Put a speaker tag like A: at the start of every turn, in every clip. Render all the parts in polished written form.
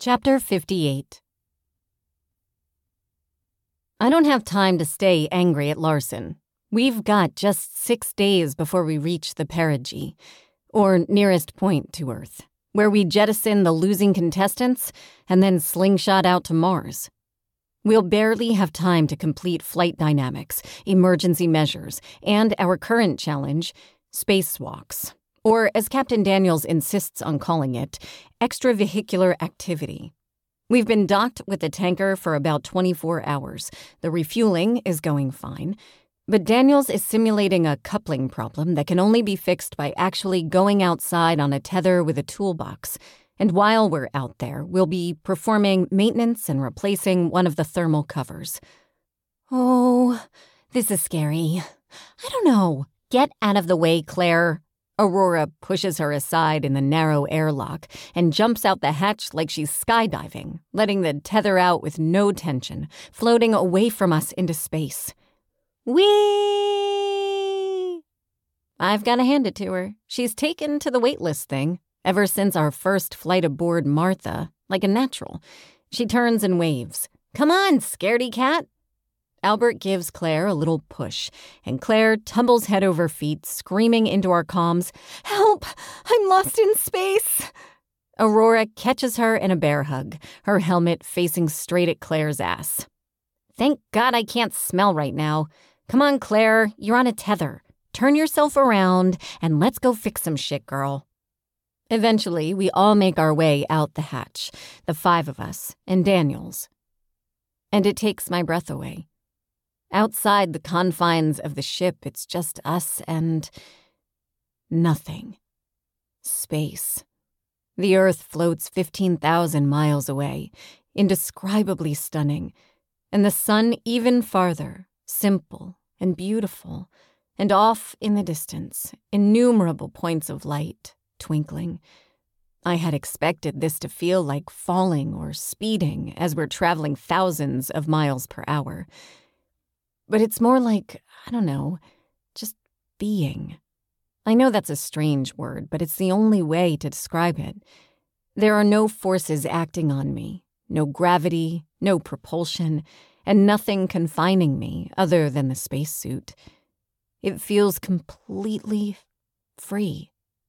A: Chapter 58. I don't have time to stay angry at Larson. We've got just 6 days before we reach the perigee, or nearest point to Earth, where we jettison the losing contestants and then slingshot out to Mars. We'll barely have time to complete flight dynamics, emergency measures, and our current challenge, spacewalks, or as Captain Daniels insists on calling it, extravehicular activity. We've been docked with the tanker for about 24 hours. The refueling is going fine, but Daniels is simulating a coupling problem that can only be fixed by actually going outside on a tether with a toolbox. And while we're out there, we'll be performing maintenance and replacing one of the thermal covers. Oh, this is scary. I don't know. Get out of the way, Claire. Aurora pushes her aside in the narrow airlock and jumps out the hatch like she's skydiving, letting the tether out with no tension, floating away from us into space. Whee! I've got to hand it to her. She's taken to the waitlist thing ever since our first flight aboard Martha, like a natural. She turns and waves. Come on, scaredy cat. Albert gives Claire a little push, and Claire tumbles head over feet, screaming into our comms, "Help! I'm lost in space!" Aurora catches her in a bear hug, her helmet facing straight at Claire's ass. Thank God I can't smell right now. Come on, Claire, you're on a tether. Turn yourself around, and let's go fix some shit, girl. Eventually, we all make our way out the hatch, the 5 of us, and Daniels. And it takes my breath away. Outside the confines of the ship, it's just us and nothing. Space. The Earth floats 15,000 miles away, indescribably stunning, and the sun even farther, simple and beautiful, and off in the distance, innumerable points of light, twinkling. I had expected this to feel like falling or speeding as we're traveling thousands of miles per hour. But it's more like, I don't know, just being. I know that's a strange word, but it's the only way to describe it. There are no forces acting on me, no gravity, no propulsion, and nothing confining me other than the spacesuit. It feels completely free.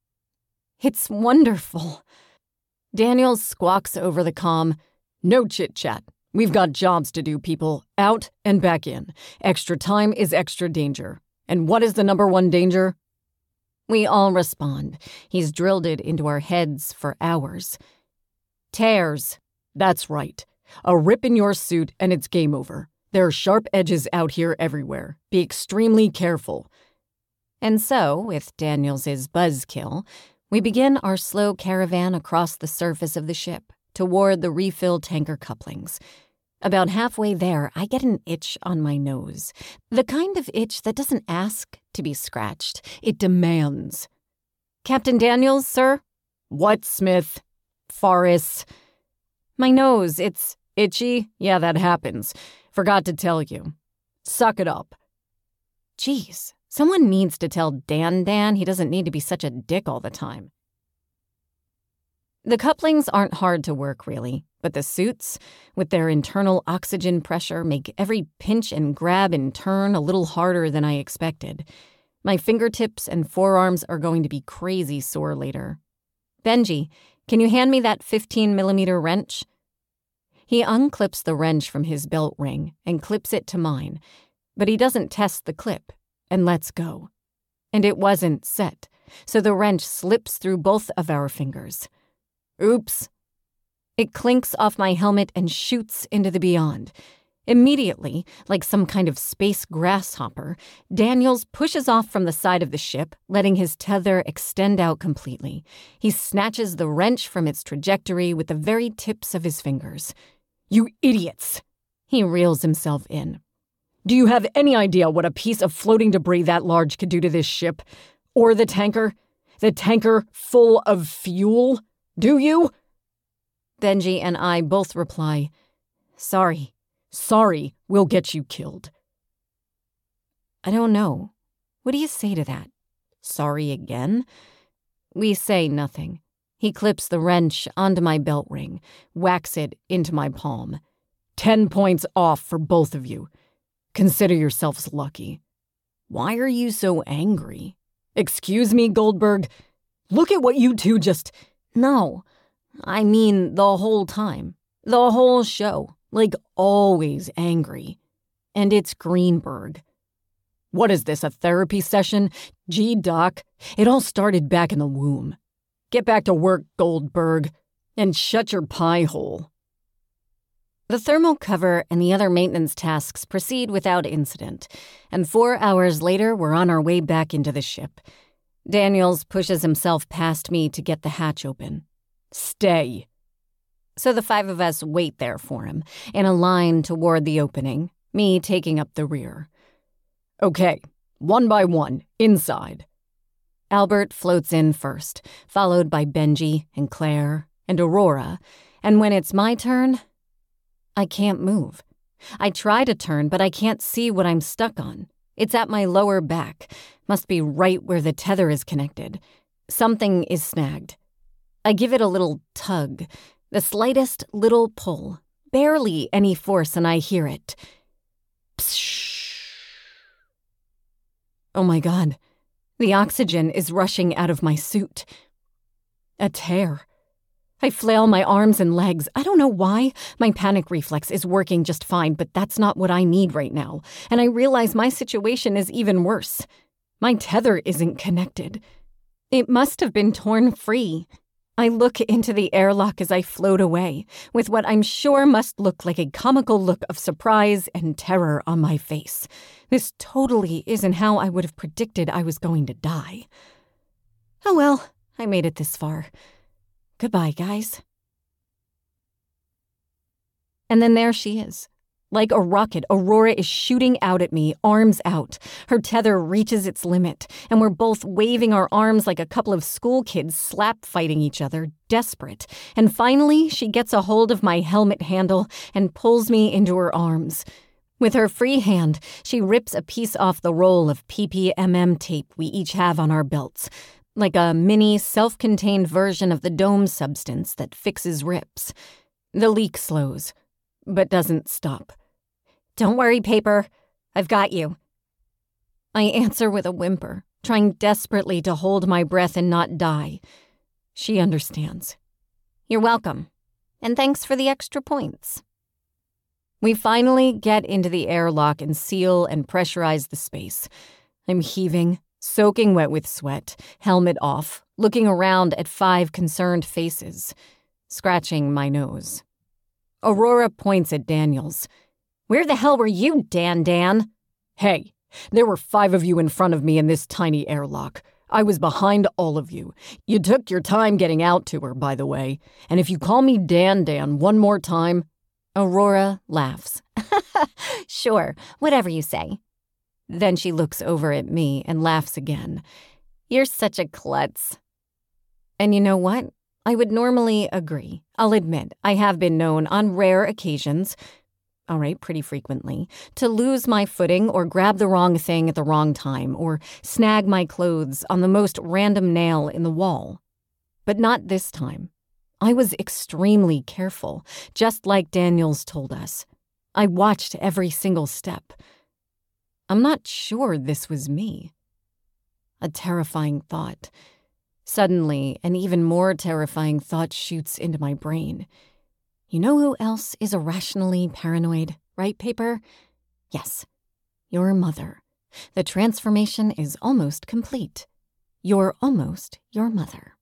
A: It's wonderful. Daniels squawks over the comm, "No chit-chat. We've got jobs to do, people. Out and back in. Extra time is extra danger. And what is the number one danger?" We all respond. He's drilled it into our heads for hours. Tears. That's right. A rip in your suit and it's game over. There are sharp edges out here everywhere. Be extremely careful. And so, with Daniels' buzzkill, we begin our slow caravan across the surface of the ship toward the refill tanker couplings. About halfway there, I get an itch on my nose. The kind of itch that doesn't ask to be scratched. It demands. "Captain Daniels, sir?" "What, Smith?" "Forrest." "My nose, it's itchy." "Yeah, that happens. Forgot to tell you. Suck it up." Jeez, someone needs to tell Dan he doesn't need to be such a dick all the time. The couplings aren't hard to work, really, but the suits, with their internal oxygen pressure, make every pinch and grab and turn a little harder than I expected. My fingertips and forearms are going to be crazy sore later. "Benji, can you hand me that 15mm wrench?" He unclips the wrench from his belt ring and clips it to mine, but he doesn't test the clip and lets go. And it wasn't set, so the wrench slips through both of our fingers. Oops. It clinks off my helmet and shoots into the beyond. Immediately, like some kind of space grasshopper, Daniels pushes off from the side of the ship, letting his tether extend out completely. He snatches the wrench from its trajectory with the very tips of his fingers. "You idiots!" He reels himself in. "Do you have any idea what a piece of floating debris that large could do to this ship? Or the tanker? The tanker full of fuel? Do you?" Benji and I both reply, "Sorry. Sorry will get you killed." I don't know. What do you say to that? Sorry again? We say nothing. He clips the wrench onto my belt ring, whacks it into my palm. 10 points off for both of you. Consider yourselves lucky. Why are you so angry? Excuse me, Goldberg? Look at what you two just... No, I mean the whole time. The whole show. Like always angry. And it's Greenberg. What is this, a therapy session? Gee, Doc, it all started back in the womb. Get back to work, Goldberg, and shut your pie hole. The thermal cover and the other maintenance tasks proceed without incident, and 4 hours later we're on our way back into the ship. Daniels pushes himself past me to get the hatch open. Stay. So the 5 of us wait there for him, in a line toward the opening, me taking up the rear. Okay, one by one, inside. Albert floats in first, followed by Benji and Claire and Aurora, and when it's my turn, I can't move. I try to turn, but I can't see what I'm stuck on. It's at my lower back, must be right where the tether is connected. Something is snagged. I give it a little tug, the slightest little pull, barely any force, and I hear it. Psh! Oh my God, the oxygen is rushing out of my suit. A tear. I flail my arms and legs. I don't know why. My panic reflex is working just fine, but that's not what I need right now. And I realize my situation is even worse. My tether isn't connected. It must have been torn free. I look into the airlock as I float away, with what I'm sure must look like a comical look of surprise and terror on my face. This totally isn't how I would have predicted I was going to die. Oh well, I made it this far. Goodbye, guys. And then there she is. Like a rocket, Aurora is shooting out at me, arms out. Her tether reaches its limit, and we're both waving our arms like a couple of school kids slap-fighting each other, desperate. And finally, she gets a hold of my helmet handle and pulls me into her arms. With her free hand, she rips a piece off the roll of PPMM tape we each have on our belts, like a mini, self-contained version of the dome substance that fixes rips. The leak slows, but doesn't stop. Don't worry, Paper. I've got you. I answer with a whimper, trying desperately to hold my breath and not die. She understands. You're welcome. And thanks for the extra points. We finally get into the airlock and seal and pressurize the space. I'm heaving, soaking wet with sweat, helmet off, looking around at 5 concerned faces, scratching my nose. Aurora points at Daniels. Where the hell were you, Dan? Hey, there were 5 of you in front of me in this tiny airlock. I was behind all of you. You took your time getting out to her, by the way. And if you call me Dan one more time... Aurora laughs. Sure, whatever you say. Then she looks over at me and laughs again. You're such a klutz. And you know what? I would normally agree. I'll admit, I have been known on rare occasions, all right, pretty frequently, to lose my footing or grab the wrong thing at the wrong time or snag my clothes on the most random nail in the wall. But not this time. I was extremely careful, just like Daniels told us. I watched every single step. I'm not sure this was me. A terrifying thought. Suddenly, an even more terrifying thought shoots into my brain. You know who else is irrationally paranoid, right, Paper? Yes, your mother. The transformation is almost complete. You're almost your mother.